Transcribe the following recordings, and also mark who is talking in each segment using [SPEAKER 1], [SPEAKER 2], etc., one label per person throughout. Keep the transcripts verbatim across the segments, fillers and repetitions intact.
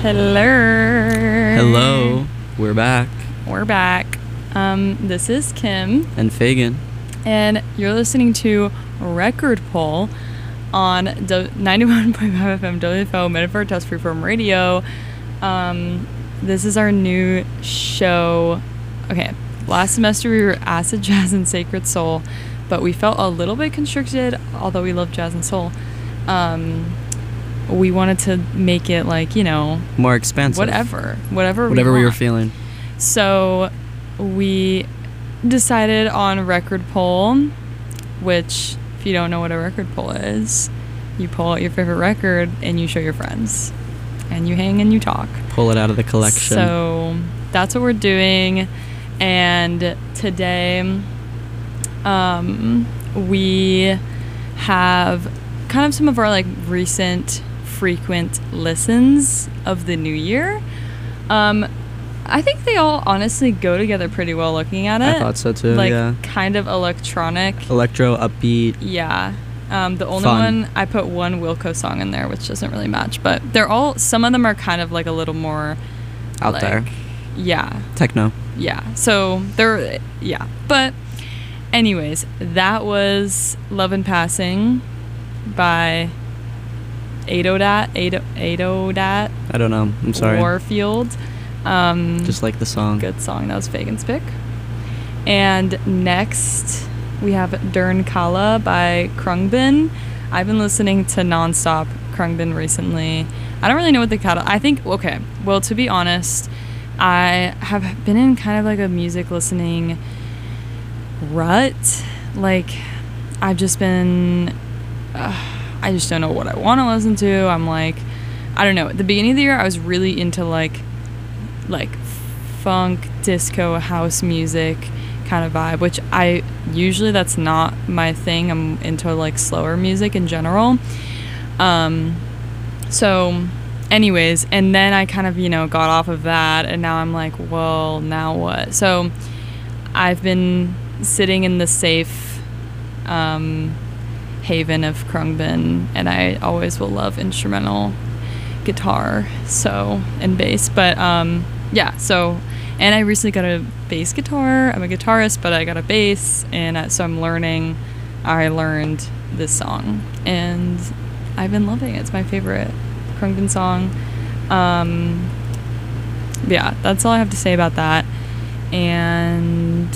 [SPEAKER 1] Hello.
[SPEAKER 2] Hello. We're back.
[SPEAKER 1] We're back. Um, this is Kim.
[SPEAKER 2] And Fagan.
[SPEAKER 1] And you're listening to Record Poll on do- ninety-one point five F M W F O, Medford Test Freeform Radio. Um, this is our new show. Okay, last semester we were Acid Jazz and Sacred Soul, but we felt a little bit constricted, although we love jazz and soul. Um, we wanted to make it like, you know,
[SPEAKER 2] more expansive.
[SPEAKER 1] Whatever. Whatever,
[SPEAKER 2] whatever
[SPEAKER 1] we,
[SPEAKER 2] we
[SPEAKER 1] want.
[SPEAKER 2] were feeling.
[SPEAKER 1] So we decided on Record Poll, which, if you don't know what a record poll is, you pull out your favorite record and you show your friends. And you hang and you talk.
[SPEAKER 2] Pull it out of the collection.
[SPEAKER 1] So that's what we're doing. And today, um, we have kind of some of our like recent frequent listens of the new year. Um, I think they all honestly go together pretty well looking at it.
[SPEAKER 2] I thought so too,
[SPEAKER 1] like,
[SPEAKER 2] yeah.
[SPEAKER 1] Kind of electronic.
[SPEAKER 2] Electro, upbeat.
[SPEAKER 1] Yeah. Um, the only
[SPEAKER 2] Fun.
[SPEAKER 1] one, I put one Wilco song in there, which doesn't really match. But they're all, some of them are kind of like a little more
[SPEAKER 2] Out
[SPEAKER 1] like,
[SPEAKER 2] there.
[SPEAKER 1] Yeah.
[SPEAKER 2] Techno.
[SPEAKER 1] Yeah. So they're, yeah. But anyways, that was Love in Passing by Adodat, Ado, Adodat.
[SPEAKER 2] I don't know. I'm sorry.
[SPEAKER 1] Warfield. Um,
[SPEAKER 2] Just like the song.
[SPEAKER 1] Good song. That was Fagan's pick. And next, we have Dern Kala by Krungbin. I've been listening to nonstop Krungbin recently. I don't really know what the catalog. I think, okay, well, to be honest, I have been in kind of like a music listening rut. Like, I've just been, uh, I just don't know what I want to listen to. I'm like, I don't know. At the beginning of the year, I was really into like, like funk, disco, house music kind of vibe, which I usually that's not my thing. I'm into like slower music in general. Um, so anyways, and then I kind of, you know, got off of that, and now I'm like, well, now what? So I've been sitting in the safe um, haven of Krungbin, and I always will love instrumental guitar, so, and bass, but um, yeah, so, and I recently got a bass guitar. I'm a guitarist, but I got a bass, and I, so I'm learning. I learned this song, and I've been loving it. It's my favorite Krungbin song. Um, yeah, that's all I have to say about that. And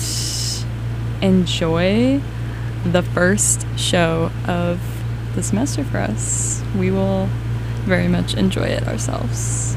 [SPEAKER 1] enjoy the first show of the semester for us. We will very much enjoy it ourselves.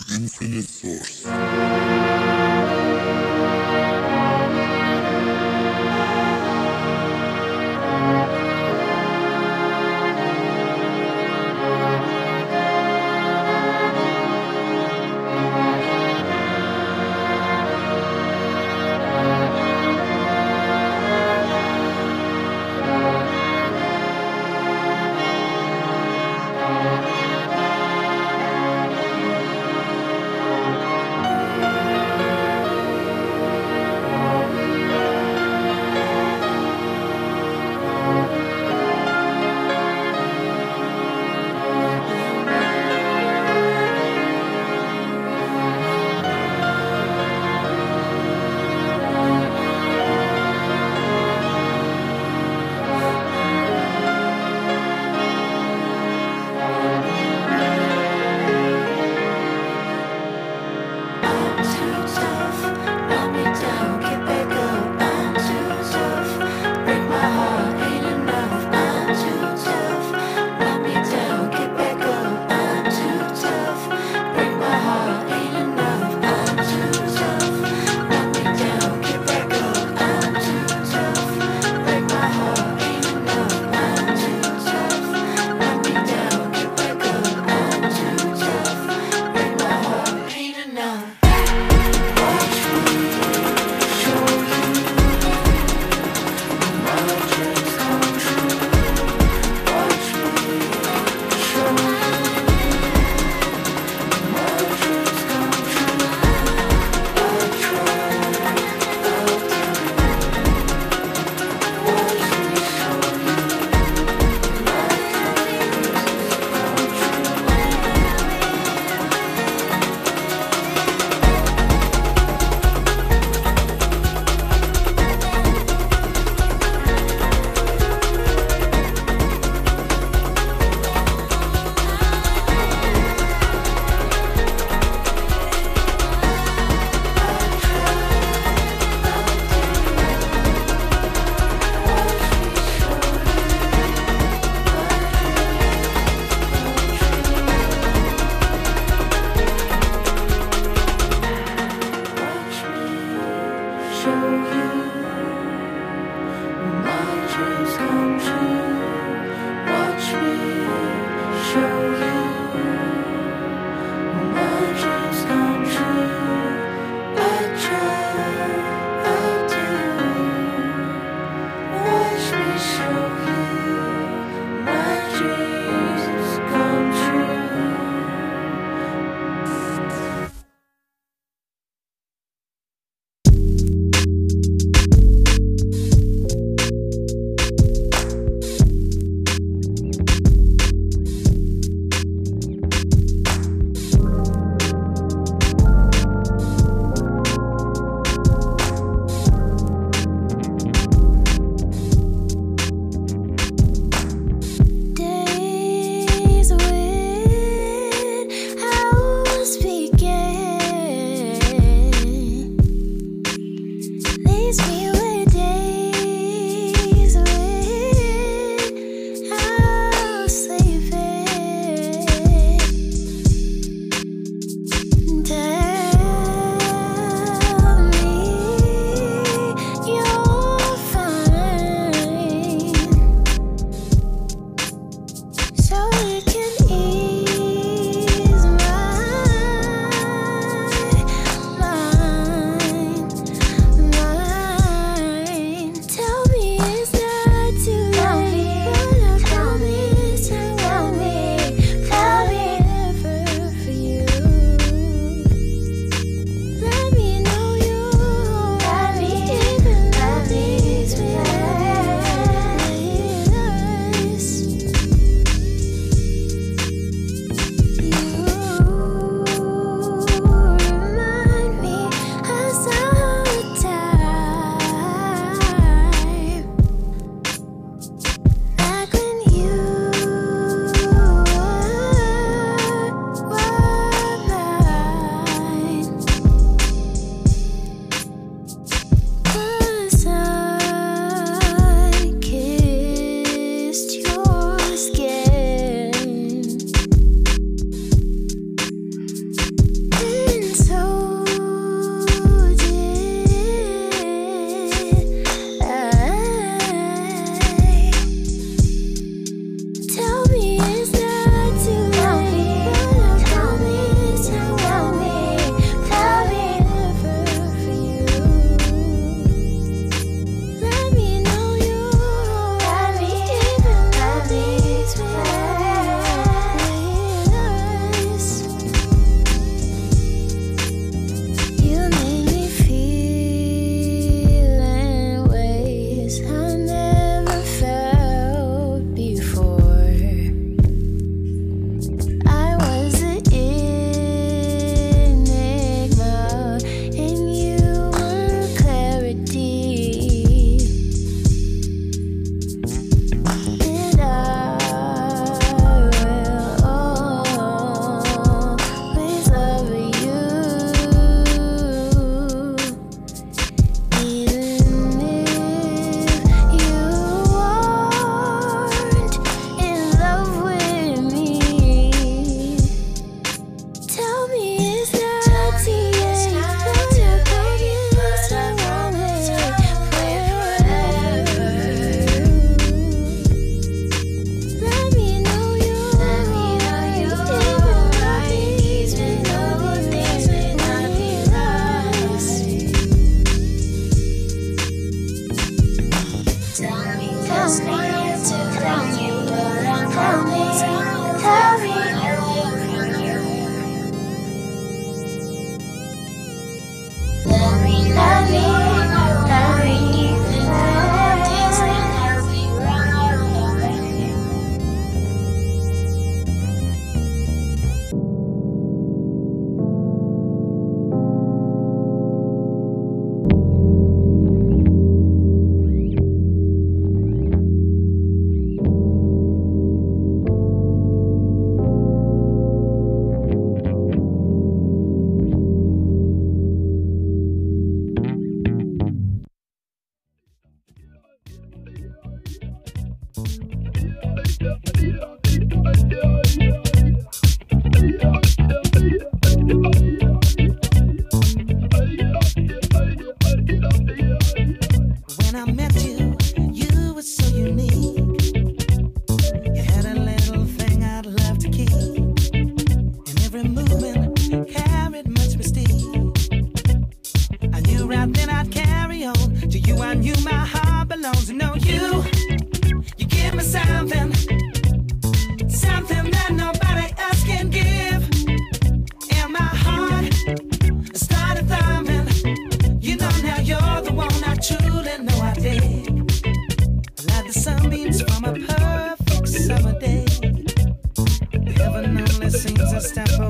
[SPEAKER 3] Infinite Source.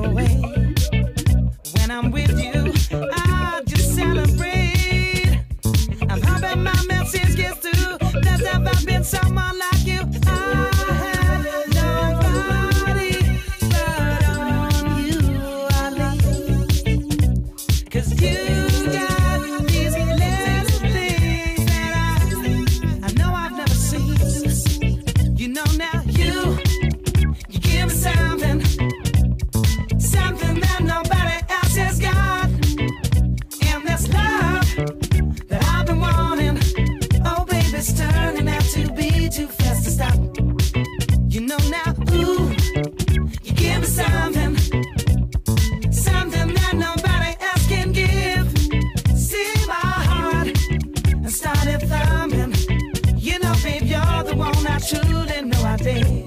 [SPEAKER 4] away. When I'm with you, I just celebrate. I'm hoping my message gets through. There's never been someone like you. I had nobody but on you I lean. 'Cause you got these little things that I, I know I've never seen. You know now you, you give me something, something that nobody else has got. And this love that I've been wanting, oh baby, it's turning out to be too fast to stop. You know now, ooh, you give me something, something that nobody else can give. See my heart and started thumbing. You know, babe, you're the one I truly know I dig.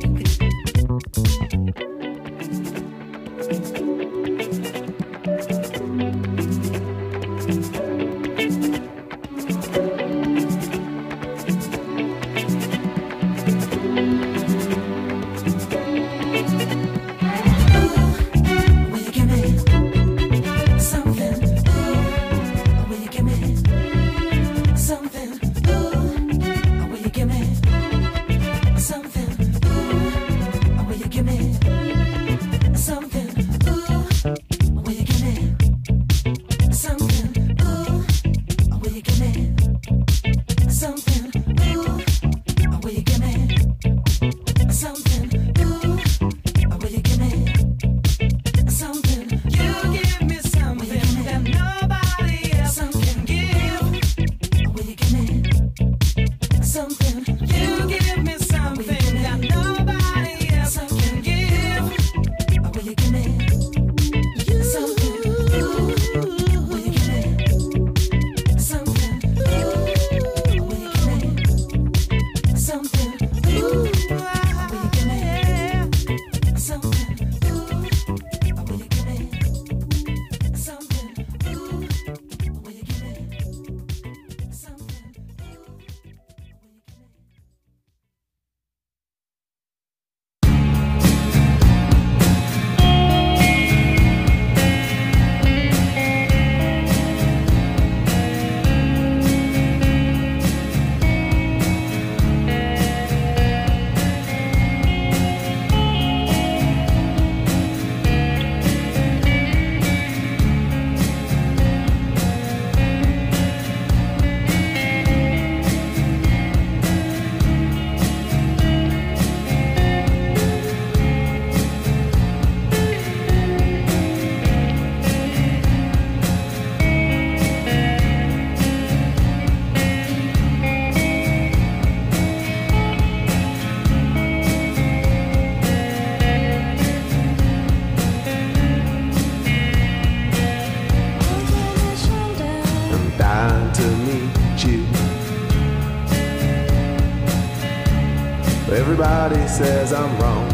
[SPEAKER 5] Everybody says I'm wrong.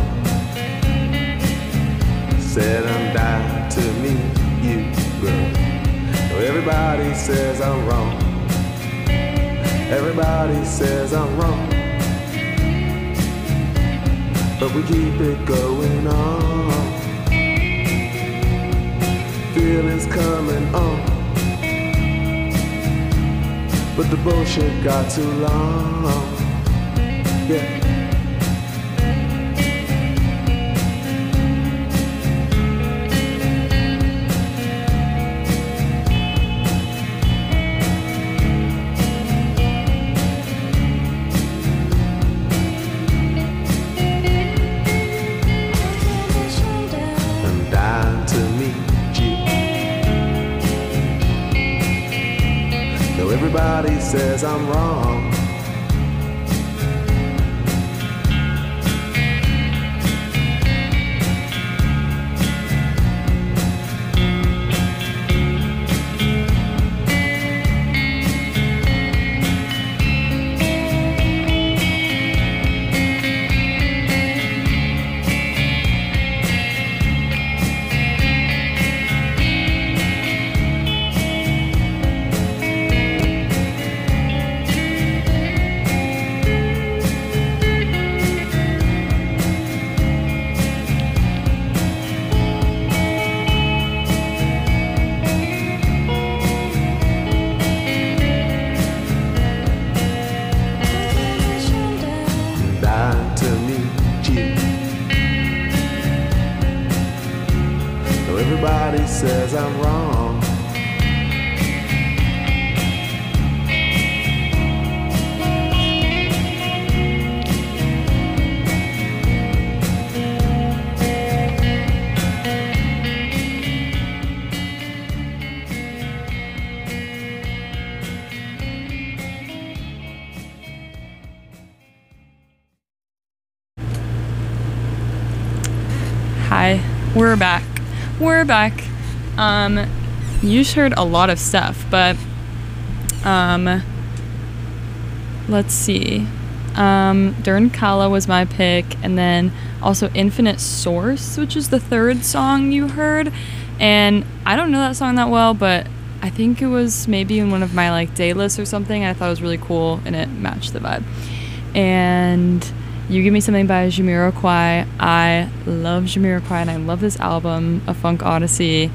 [SPEAKER 5] Said I'm dying to meet you, girl. Everybody says I'm wrong. Everybody says I'm wrong. But we keep it going on. Feelings coming on. But the bullshit got too long. Yeah. Everybody says I'm wrong. everybody says I'm wrong.
[SPEAKER 1] Hi, we're back. We're back. Um, you just heard a lot of stuff, but um, let's see. Um, Dern Kala was my pick, and then also Infinite Source, which is the third song you heard. And I don't know that song that well, but I think it was maybe in one of my like day lists or something. I thought it was really cool, and it matched the vibe. And You Give Me Something by Jamiroquai. I love Jamiroquai, and I love this album, A Funk Odyssey.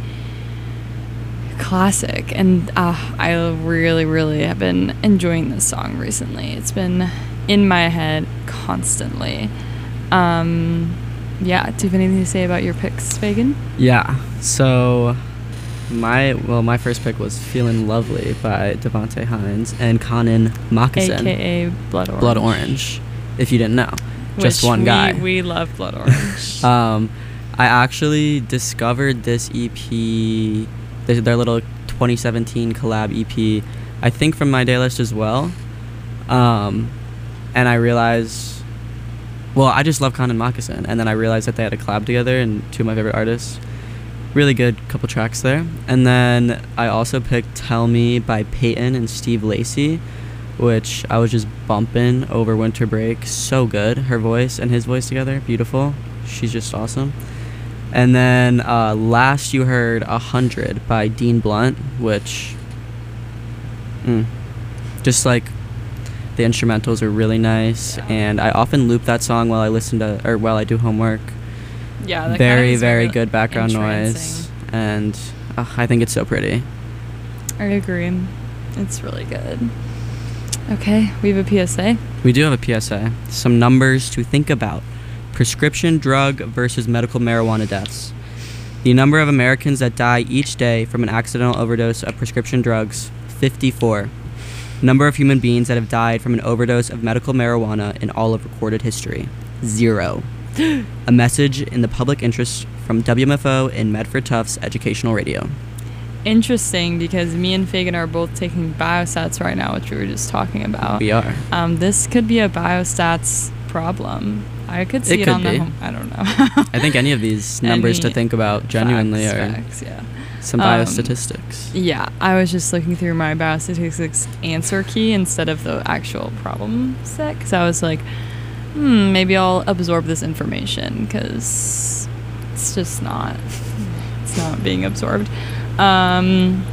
[SPEAKER 1] Classic. And uh, I really, really have been enjoying this song recently. It's been in my head constantly. Um, yeah, do you have anything to say about your picks, Fagan?
[SPEAKER 2] Yeah. So my well, my first pick was Feeling Lovely by Devontae Hines and Conan Moccasin.
[SPEAKER 1] A K A Blood Orange.
[SPEAKER 2] Blood Orange. If you didn't know. Just
[SPEAKER 1] Which
[SPEAKER 2] one
[SPEAKER 1] we,
[SPEAKER 2] guy.
[SPEAKER 1] We love Blood Orange.
[SPEAKER 2] um, I actually discovered this E P, their, their little twenty seventeen collab E P, I think from my day list as well. Um, and I realized, well, I just love Conan Moccasin, and then I realized that they had a collab together, and two of my favorite artists. Really good couple tracks there. And then I also picked Tell Me by Peyton and Steve Lacy, which I was just bumping over winter break. So good. Her voice and his voice together, beautiful. She's just awesome. And then uh, last you heard one hundred by Dean Blunt, which mm, just like the instrumentals are really nice, and I often loop that song while I listen to or while I do homework.
[SPEAKER 1] Yeah, that
[SPEAKER 2] very
[SPEAKER 1] kind of
[SPEAKER 2] very
[SPEAKER 1] sort of
[SPEAKER 2] good background
[SPEAKER 1] entrancing.
[SPEAKER 2] noise, and uh, I think it's so pretty.
[SPEAKER 1] I agree. It's really good. Okay, we have a P S A.
[SPEAKER 2] We do have a P S A. Some numbers to think about. Prescription drug versus medical marijuana deaths. The number of Americans that die each day from an accidental overdose of prescription drugs, fifty-four. Number of human beings that have died from an overdose of medical marijuana in all of recorded history, zero. A message in the public interest from W M F O and Medford Tufts Educational Radio.
[SPEAKER 1] Interesting, because me and Fagan are both taking biostats right now, which we were just talking about.
[SPEAKER 2] We are.
[SPEAKER 1] Um, this could be a biostats problem. I could see
[SPEAKER 2] It
[SPEAKER 1] it,
[SPEAKER 2] could
[SPEAKER 1] on
[SPEAKER 2] be.
[SPEAKER 1] the home. I don't know.
[SPEAKER 2] I think any of these numbers to
[SPEAKER 1] Any
[SPEAKER 2] think about genuinely
[SPEAKER 1] facts,
[SPEAKER 2] are
[SPEAKER 1] facts, yeah.
[SPEAKER 2] some
[SPEAKER 1] Um,
[SPEAKER 2] biostatistics.
[SPEAKER 1] Yeah, I was just looking through my biostatistics answer key instead of the actual problem set, because I was like, hmm, maybe I'll absorb this information, because it's just not, it's not being absorbed. Um,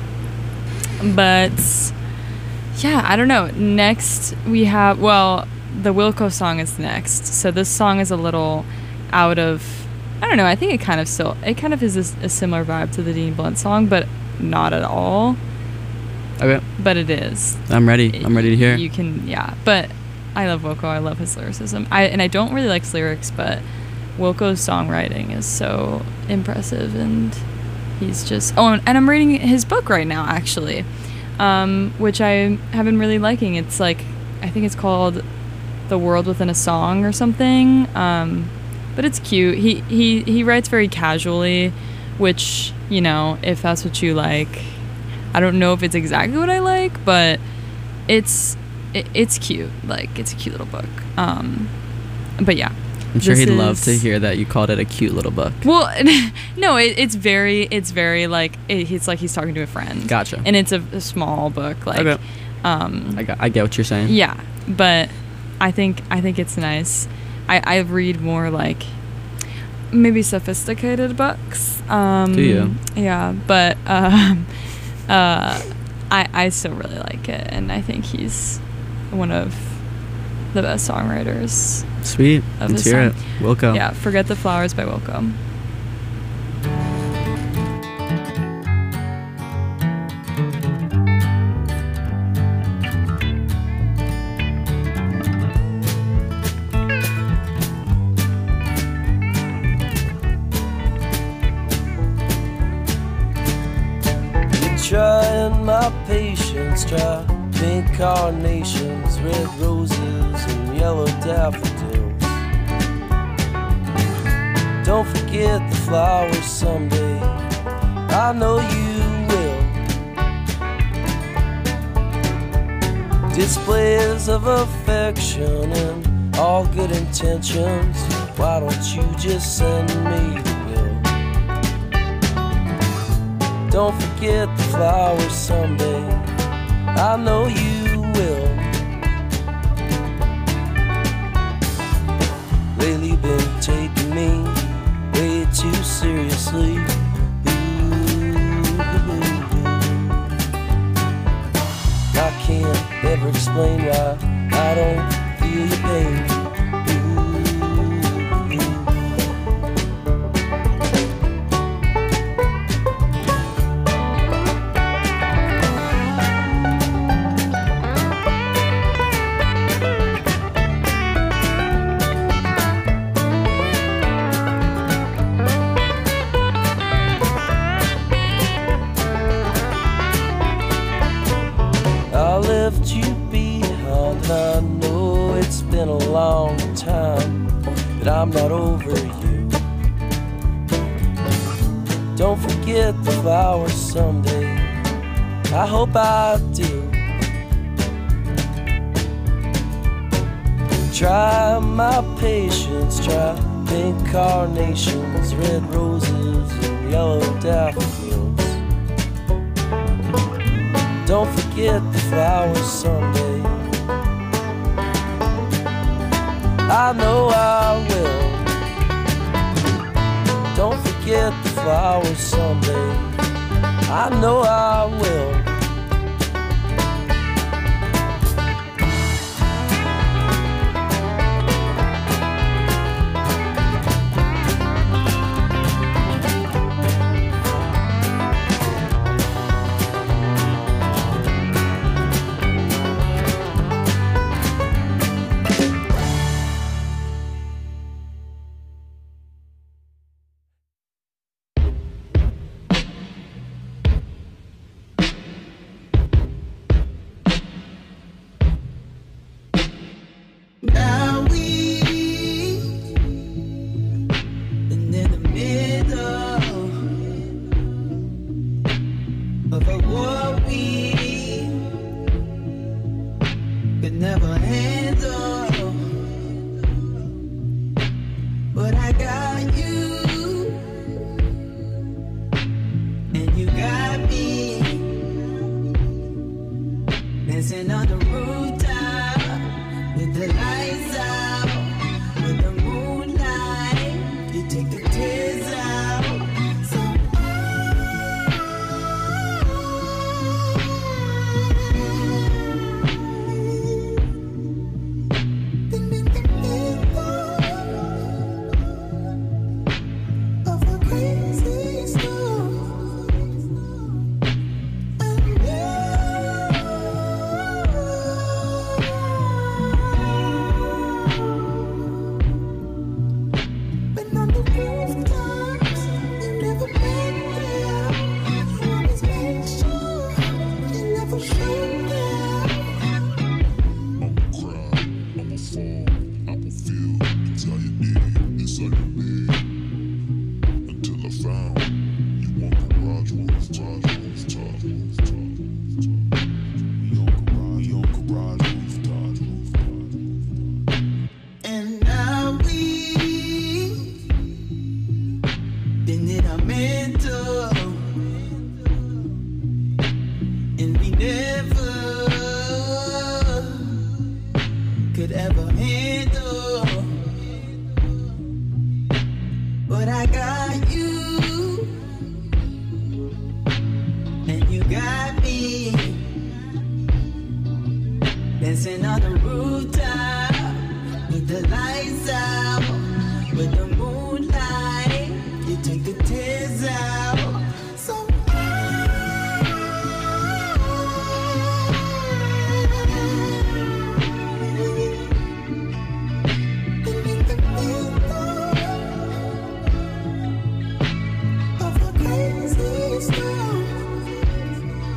[SPEAKER 1] but yeah, I don't know. Next we have, well, the Wilco song is next. So this song is a little out of, I don't know, I think it kind of still, it kind of is a, a similar vibe to the Dean Blunt song, but not at all.
[SPEAKER 2] Okay.
[SPEAKER 1] But it is.
[SPEAKER 2] I'm ready. I'm ready to hear.
[SPEAKER 1] You can, yeah. But I love Wilco. I love his lyricism. I and I don't really like his lyrics, but Wilco's songwriting is so impressive, and he's just. Oh, and I'm reading his book right now, actually, um, which I have been really liking. It's like, I think it's called The World Within a Song or something. Um, but it's cute. He he he writes very casually, which, you know, if that's what you like. I don't know if it's exactly what I like, but it's it, it's cute. Like, it's a cute little book. Um, but yeah.
[SPEAKER 2] I'm sure
[SPEAKER 1] this
[SPEAKER 2] he'd love to
[SPEAKER 1] is-
[SPEAKER 2] hear that you called it a cute little book.
[SPEAKER 1] Well, no, it, it's very, it's very like, it, it's like he's talking to a friend.
[SPEAKER 2] Gotcha.
[SPEAKER 1] And it's a, a small book, like,
[SPEAKER 2] Okay.
[SPEAKER 1] um,
[SPEAKER 2] I got. I get what you're saying.
[SPEAKER 1] yeah. But I think, I think it's nice. I, I read more like maybe sophisticated books. Um,
[SPEAKER 2] Do you?
[SPEAKER 1] Yeah, but um, uh, I I still really like it, and I think he's one of the best songwriters.
[SPEAKER 2] Sweet.
[SPEAKER 1] Of
[SPEAKER 2] Let's
[SPEAKER 1] his
[SPEAKER 2] hear it.
[SPEAKER 1] song.
[SPEAKER 2] Wilco.
[SPEAKER 1] Yeah, Forget the Flowers by Wilco.
[SPEAKER 6] trying my patience. Try pink carnations, red roses, and yellow daffodils. Don't forget the flowers someday, I know you will. Displays of affection and all good intentions, why don't you just send me the bill? Don't forget the flowers someday, I know you will. Lately been taking me way too seriously. I can't ever explain why I don't feel your pain. I know it's been a long time, but I'm not over you. Don't forget the flowers someday, I hope I do. Try my patience, try pink carnations, red roses, and yellow daffodils. Don't forget the flowers someday, I know I will. Don't forget the flowers someday, I know I will.
[SPEAKER 4] Now we've been in the middle of a war we could never handle, but I got you and you got me dancing on the rooftop with the lights out, with the moonlight, you take the tears out. So been in the middle of a crazy storm, and been on the rooftops, you never been there. You always made sure you never showed there.
[SPEAKER 3] I'ma cry, I'ma fall, I'ma feel until you need it's all you need. Until I found you on garage rooftop, rooftop, rooftop. We on garage, we on garage rooftop, rooftop.
[SPEAKER 4] And now we've been in our mental, and we never could ever handle, but I got you and you got me dancing on the rooftop with the lights out, with the moonlight, you take the tears out. So been in the middle of a crazy storm,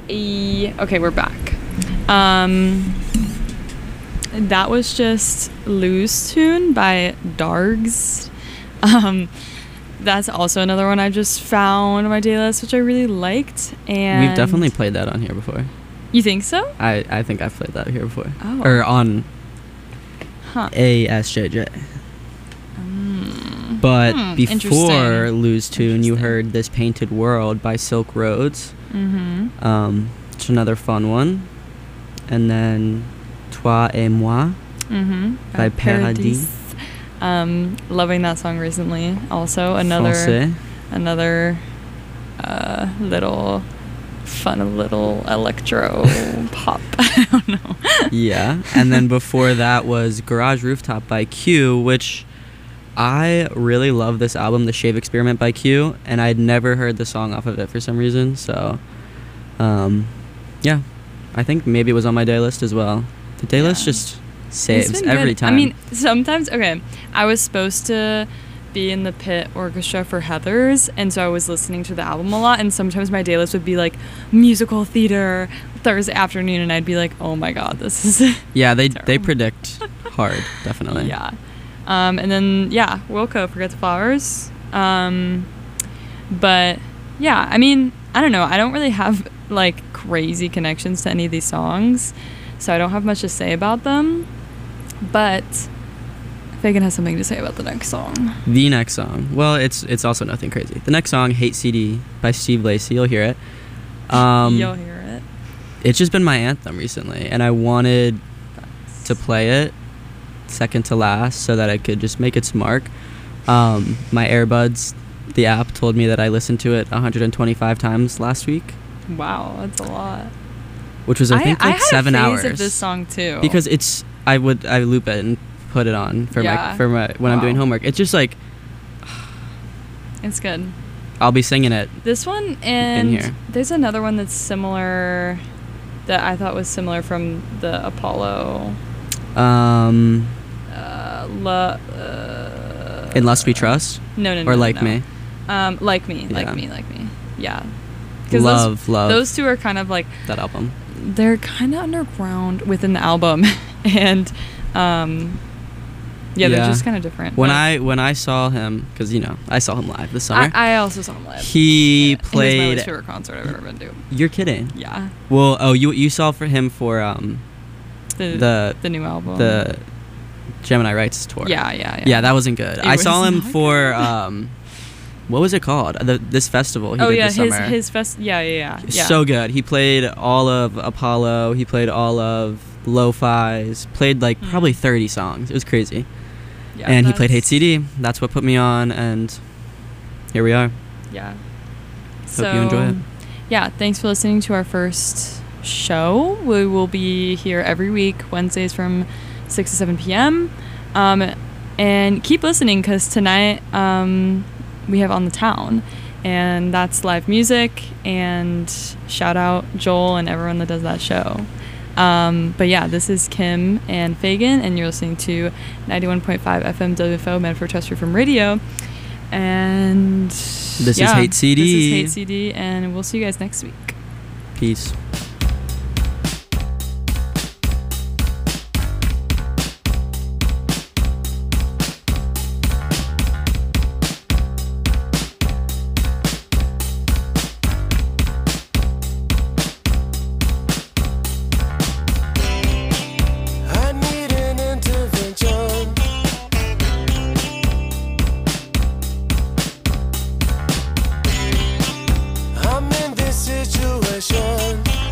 [SPEAKER 1] E- okay, we're back. Um, that was just Loose Tune by Dargs. Um, that's also another one I just found on my day list, which I really liked. And
[SPEAKER 2] We've definitely played that on here before.
[SPEAKER 1] You think so?
[SPEAKER 2] I, I think I've played that here before.
[SPEAKER 1] Oh.
[SPEAKER 2] Or on
[SPEAKER 1] Huh.
[SPEAKER 2] A S J J.
[SPEAKER 1] Mm.
[SPEAKER 2] But
[SPEAKER 1] Hmm,
[SPEAKER 2] before
[SPEAKER 1] interesting.
[SPEAKER 2] Lose Tune, you
[SPEAKER 1] Interesting.
[SPEAKER 2] heard This Painted World by Silk Roads.
[SPEAKER 1] Mm-hmm.
[SPEAKER 2] Um, it's another fun one. And then Toi et Moi.
[SPEAKER 1] Mm-hmm.
[SPEAKER 2] By Paradis.
[SPEAKER 1] Um, loving that song recently. Also another
[SPEAKER 2] Francais.
[SPEAKER 1] another uh, little fun little electro pop. I don't know.
[SPEAKER 2] Yeah. And then before that was Garage Rooftop by Q, which I really love this album, The Shave Experiment by Q, and I'd never heard the song off of it for some reason. So, um, yeah, I think maybe it was on my day list as well. The day list
[SPEAKER 1] Yeah.
[SPEAKER 2] just
[SPEAKER 1] It's
[SPEAKER 2] saves
[SPEAKER 1] been
[SPEAKER 2] every
[SPEAKER 1] good.
[SPEAKER 2] time.
[SPEAKER 1] I mean, sometimes, okay, I was supposed to be in the pit orchestra for Heathers, and so I was listening to the album a lot, and sometimes my day list would be like musical theater Thursday afternoon, and I'd be like, oh my god, this is
[SPEAKER 2] yeah, they
[SPEAKER 1] terrible.
[SPEAKER 2] they predict hard, definitely.
[SPEAKER 1] yeah. Um, and then, yeah, Wilco, Forget the Flowers. Um, but, yeah, I mean, I don't know. I don't really have, like, crazy connections to any of these songs, so I don't have much to say about them. But Fagan has something to say about the next song.
[SPEAKER 2] The next song, well, it's it's also nothing crazy. The next song, Hate C D by Steve Lacy. You'll hear it. Um,
[SPEAKER 1] You'll hear it.
[SPEAKER 2] It's just been my anthem recently, and I wanted to play it second to last so that I could just make its mark. Um, my earbuds, the app, told me that I listened to it one hundred twenty-five times last week,
[SPEAKER 1] Wow, that's a lot.
[SPEAKER 2] which was I think like
[SPEAKER 1] had
[SPEAKER 2] seven
[SPEAKER 1] a phase
[SPEAKER 2] hours.
[SPEAKER 1] of this song too.
[SPEAKER 2] Because it's I would I loop it and put it on for
[SPEAKER 1] Yeah.
[SPEAKER 2] my for my when I'm doing
[SPEAKER 1] Wow.
[SPEAKER 2] homework. It's just like
[SPEAKER 1] it's good.
[SPEAKER 2] I'll be singing it.
[SPEAKER 1] This one and
[SPEAKER 2] here.
[SPEAKER 1] there's another one that's similar that I thought was similar from the Apollo.
[SPEAKER 2] Um,
[SPEAKER 1] Uh, la, uh,
[SPEAKER 2] in Lust We Trust
[SPEAKER 1] No, no, no.
[SPEAKER 2] or
[SPEAKER 1] no,
[SPEAKER 2] Like
[SPEAKER 1] no.
[SPEAKER 2] Me.
[SPEAKER 1] Um, like me, like
[SPEAKER 2] Yeah.
[SPEAKER 1] me, like me. Yeah. 'Cause
[SPEAKER 2] Love,
[SPEAKER 1] those,
[SPEAKER 2] love
[SPEAKER 1] Those two are kind of like
[SPEAKER 2] that album.
[SPEAKER 1] they're kind of underground within the album, and um, yeah, they're
[SPEAKER 2] Yeah.
[SPEAKER 1] just kind of different.
[SPEAKER 2] When
[SPEAKER 1] but
[SPEAKER 2] I when I saw him, because you know I saw him live this summer.
[SPEAKER 1] I, I also saw him live.
[SPEAKER 2] he
[SPEAKER 1] It was my
[SPEAKER 2] played.
[SPEAKER 1] least favorite concert I've ever been to.
[SPEAKER 2] You're kidding.
[SPEAKER 1] Yeah.
[SPEAKER 2] Well, oh, you you saw for him for um
[SPEAKER 1] The
[SPEAKER 2] the
[SPEAKER 1] the new album.
[SPEAKER 2] the Gemini Rights tour.
[SPEAKER 1] yeah, yeah, yeah.
[SPEAKER 2] Yeah, that wasn't good.
[SPEAKER 1] It
[SPEAKER 2] I saw
[SPEAKER 1] was
[SPEAKER 2] him
[SPEAKER 1] not
[SPEAKER 2] for
[SPEAKER 1] good.
[SPEAKER 2] um, what was it called? The, this festival he
[SPEAKER 1] oh
[SPEAKER 2] did
[SPEAKER 1] yeah,
[SPEAKER 2] this
[SPEAKER 1] his
[SPEAKER 2] summer.
[SPEAKER 1] his fest. Yeah, yeah, yeah. yeah.
[SPEAKER 2] So good. He played all of Apollo. He played all of Lo-Fi's. Played like
[SPEAKER 1] Mm.
[SPEAKER 2] probably thirty songs. It was crazy.
[SPEAKER 1] Yeah,
[SPEAKER 2] and he played Hate
[SPEAKER 1] that's-
[SPEAKER 2] C D. That's what put me on, and here we are.
[SPEAKER 1] Yeah.
[SPEAKER 2] Hope you enjoy it.
[SPEAKER 1] Yeah, thanks for listening to our first show. We will be here every week, Wednesdays from six to seven p.m. Um, and keep listening because tonight um, we have On the Town, and that's live music. And shout out Joel and everyone that does that show. Um, but yeah, this is Kim and Fagan, and you're listening to ninety-one point five F M W F O, Medford Terrestrial from Radio. And
[SPEAKER 2] This is
[SPEAKER 1] yeah,
[SPEAKER 2] Hate C D.
[SPEAKER 1] This is Hate C D, and we'll see you guys next week.
[SPEAKER 2] Peace.
[SPEAKER 6] I need an intervention. I'm in this situation.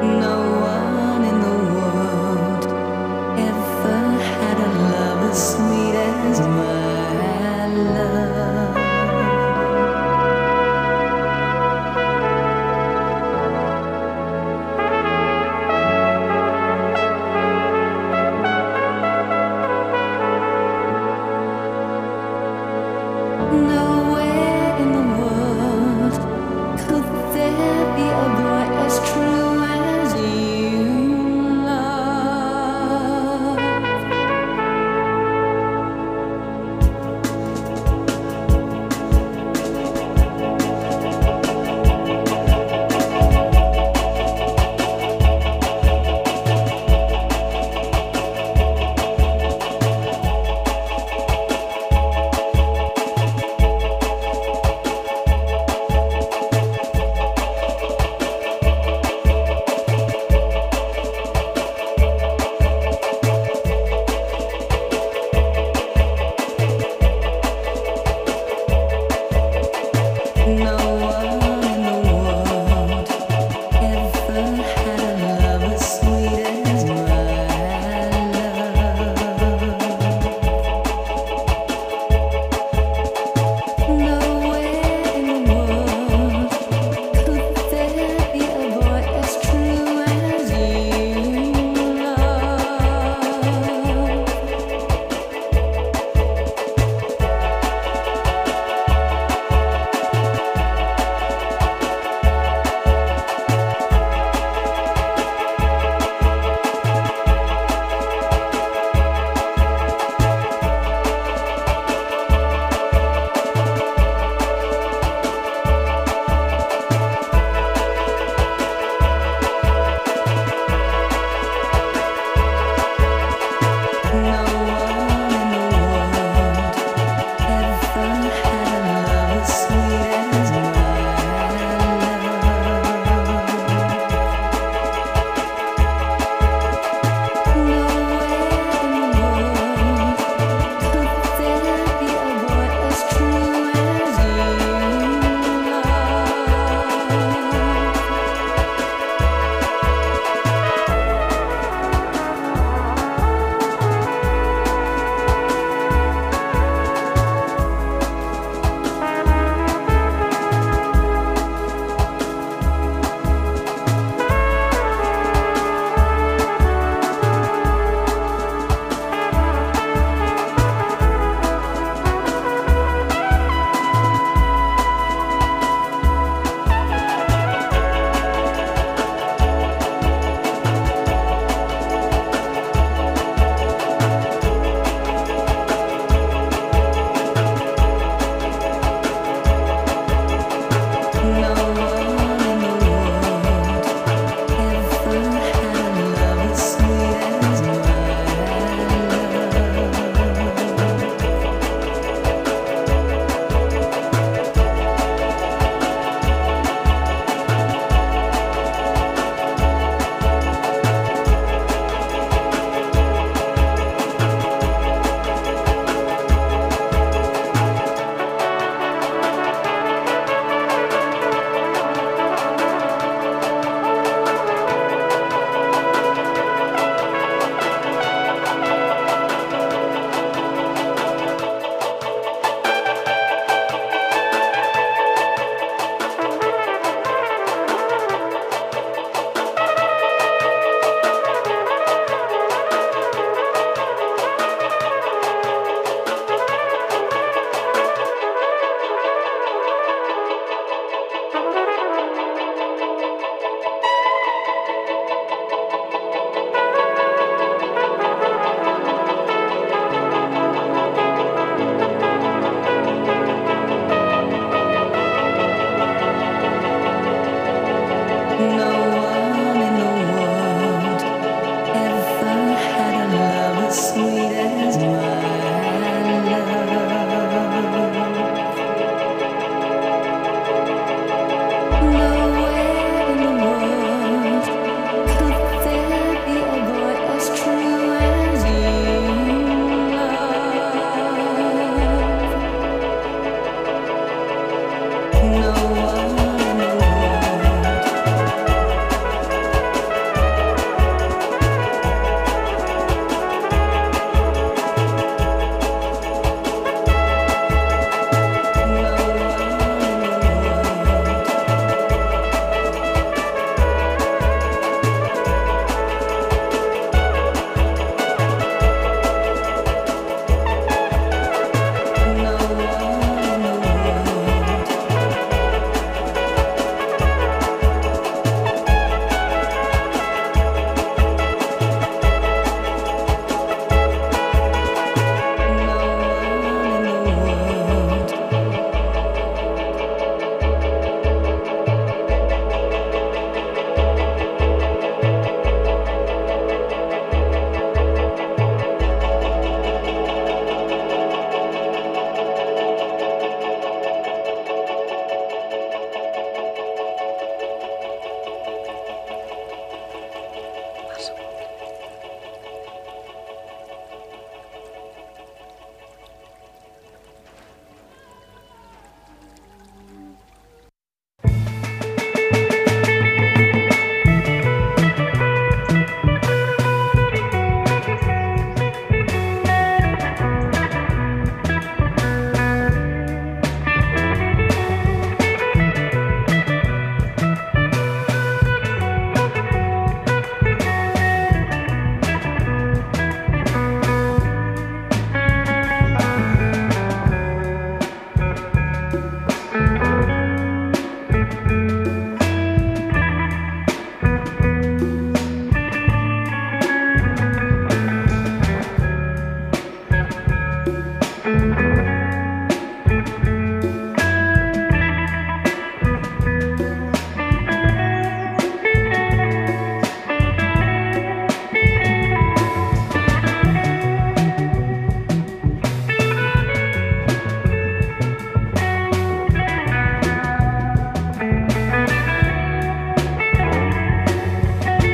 [SPEAKER 4] know